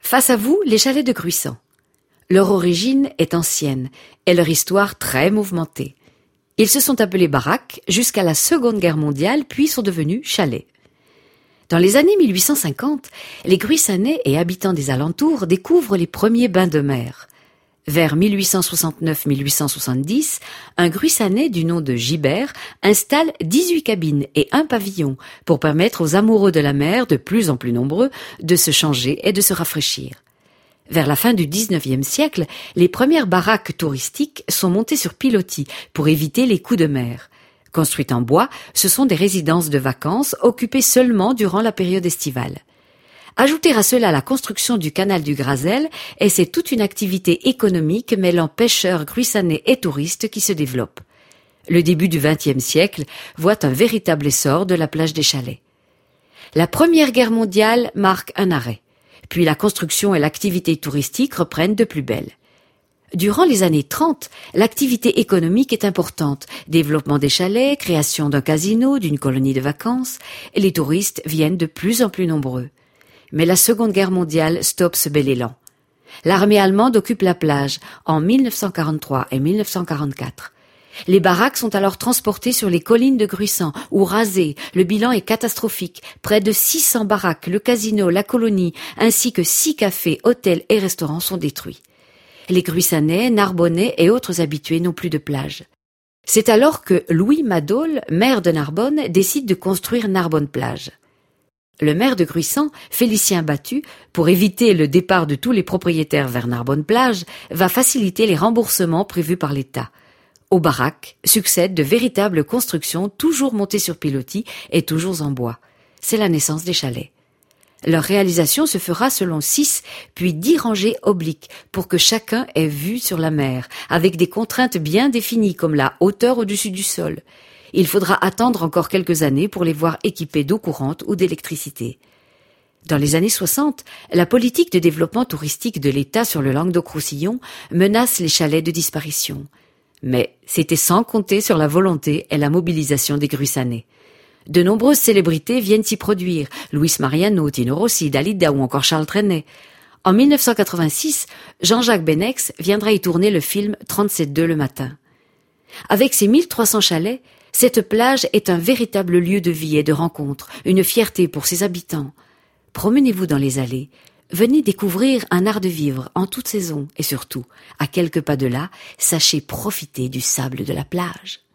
Face à vous, les chalets de Gruissan. Leur origine est ancienne et leur histoire très mouvementée. Ils se sont appelés baraques jusqu'à la Seconde Guerre mondiale, puis sont devenus chalets. Dans les années 1850, les Gruissanais et habitants des alentours découvrent les premiers bains de mer. Vers 1869-1870, un Gruissanais du nom de Gibert installe 18 cabines et un pavillon pour permettre aux amoureux de la mer, de plus en plus nombreux, de se changer et de se rafraîchir. Vers la fin du XIXe siècle, les premières baraques touristiques sont montées sur pilotis pour éviter les coups de mer. Construites en bois, ce sont des résidences de vacances occupées seulement durant la période estivale. Ajoutez à cela la construction du canal du Grazelle et c'est toute une activité économique mêlant pêcheurs, gruissanais et touristes qui se développe. Le début du XXe siècle voit un véritable essor de la plage des Chalets. La Première Guerre mondiale marque un arrêt. Puis la construction et l'activité touristique reprennent de plus belle. Durant les années 30, l'activité économique est importante. Développement des chalets, création d'un casino, d'une colonie de vacances, et les touristes viennent de plus en plus nombreux. Mais la Seconde Guerre mondiale stoppe ce bel élan. L'armée allemande occupe la plage en 1943 et 1944. Les baraques sont alors transportées sur les collines de Gruissan ou rasées. Le bilan est catastrophique. Près de 600 baraques, le casino, la colonie, ainsi que 6 cafés, hôtels et restaurants sont détruits. Les Gruissanais, Narbonnais et autres habitués n'ont plus de plage. C'est alors que Louis Madol, maire de Narbonne, décide de construire Narbonne-Plage. Le maire de Gruissan, Félicien Battu, pour éviter le départ de tous les propriétaires vers Narbonne-Plage, va faciliter les remboursements prévus par l'État. Aux baraques succèdent de véritables constructions toujours montées sur pilotis et toujours en bois. C'est la naissance des chalets. Leur réalisation se fera selon 6 puis 10 rangées obliques pour que chacun ait vue sur la mer, avec des contraintes bien définies comme la hauteur au-dessus du sol. Il faudra attendre encore quelques années pour les voir équipés d'eau courante ou d'électricité. Dans les années 60, la politique de développement touristique de l'État sur le Languedoc-Roussillon menace les chalets de disparition. Mais c'était sans compter sur la volonté et la mobilisation des Gruissanais. De nombreuses célébrités viennent s'y produire, Luis Mariano, Tino Rossi, Dalida ou encore Charles Trenet. En 1986, Jean-Jacques Benex viendra y tourner le film 37.2 le matin. Avec ses 1300 chalets, cette plage est un véritable lieu de vie et de rencontre, une fierté pour ses habitants. Promenez-vous dans les allées. Venez découvrir un art de vivre en toute saison et surtout, à quelques pas de là, sachez profiter du sable de la plage.